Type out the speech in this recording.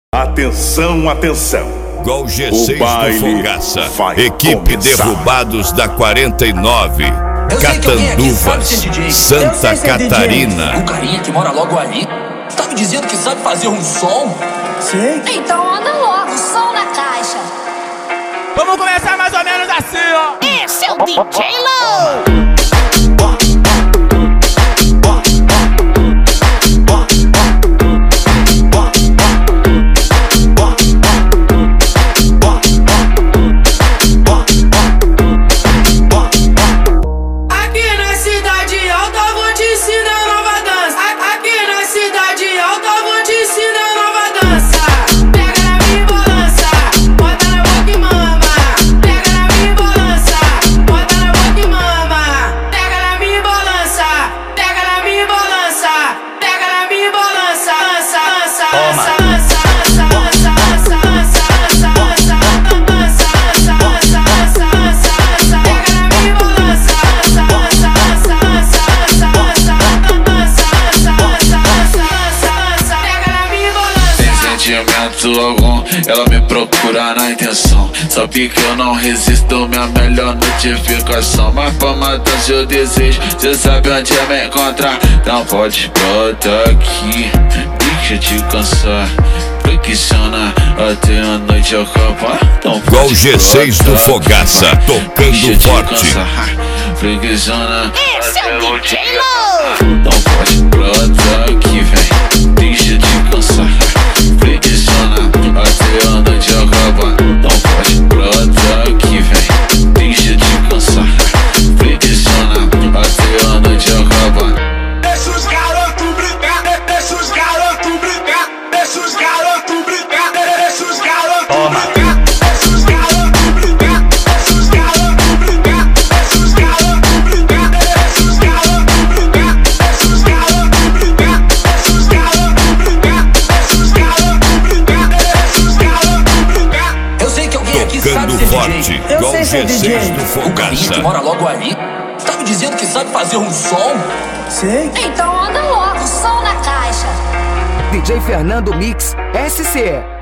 Atenção, atenção. Gol G6 do Fogaça. Equipe começar. Derrubados da 49. Catanduvas, Santa Catarina. O carinha que mora logo ali tá me dizendo que sabe fazer um som? Sei. Então anda logo, som na caixa. Vamos começar mais ou menos assim, ó. Esse é o DJ Low. Algum, ela me procura na intenção. Sabe que eu não resisto, minha melhor notificação. Mas pra matar seu desejo, cê sabe onde é me encontrar. Não pode brotar aqui, deixa te cansar. Fricciona até a noite acabar. Gol G6 do Fogaça, tocando forte. Fricciona Esse é o DJ até Low. não pode brotar aqui, vem, deixa te cansar. Fricciona até a noite acabar. Não pode brotar aqui, vem, deixa de cansar. Fricciona até a noite acabar. Deixa os garotos brincar, deixa os garotos brincar, deixa os garotos brincar, deixa os garotos brincar, deixa os garotos brincar, deixa os garotos brincar, deixa os garotos brincar, deixa os garotos brincar, deixa os garotos brincar, deixa os garotos brincar, deixa os garotos brincar, deixa os garotos brincar. Eu sei que alguém aqui sabe Tocando ser forte. DJ. Eu Gol sei ser DJ. G6 do O carinha que Fogaça. mora logo ali tá me dizendo que sabe fazer um som? Sei. Então anda logo, som na caixa. DJ Fernando Mix SC.